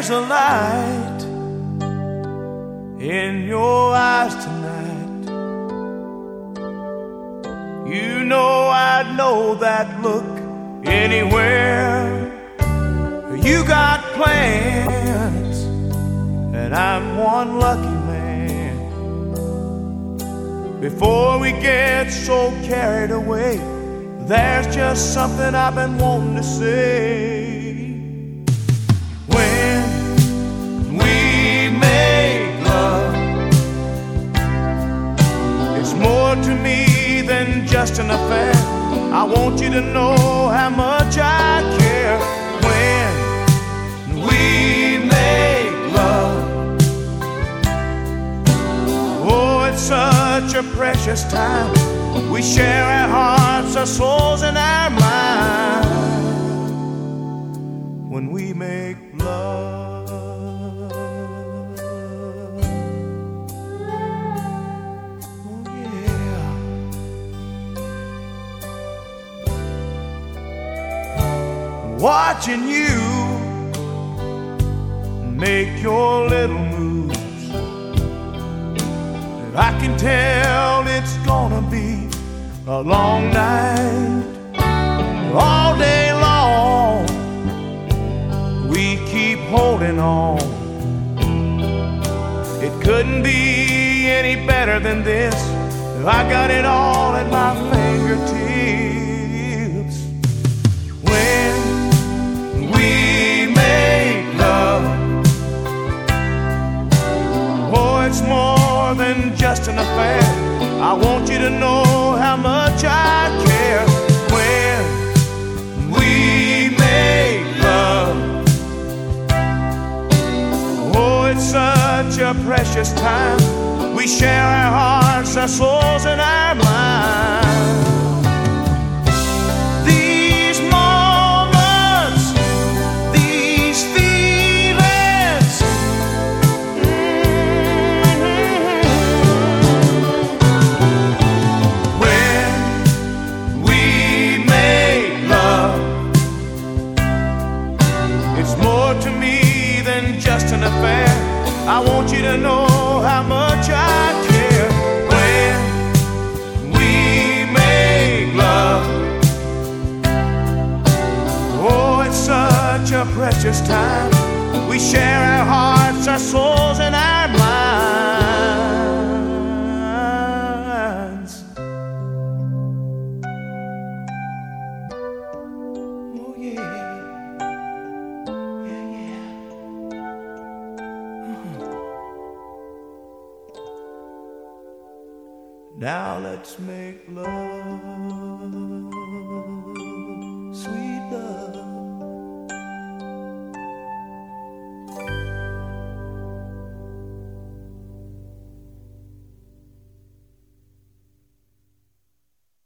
there's a light in your eyes tonight. You know I'd know that look anywhere. You got plans, and I'm one lucky man. Before we get so carried away, there's just something I've been wanting to say. When we make love, it's more to me than just an affair. I want you to know how much I care. When we make love, oh, it's such a precious time. We share our hearts, our souls, and our minds when we make love. Oh, yeah. Watching you make your little moves, I can tell it's gonna be a long night. All day long we keep holding on. It couldn't be any better than this. I got it all at my fingertips. When we make love, oh, it's more than just an affair. I want you to know how much I care. When we make love, oh, it's such a precious time. We share our hearts, our souls, and our minds. These moments, these feelings, when we make love, it's more to me than just an affair. I want you to know how much I care. When we make love, oh, it's such a precious time. We share our hearts, our souls, and our minds. Oh, yeah. Now let's make love, sweet love.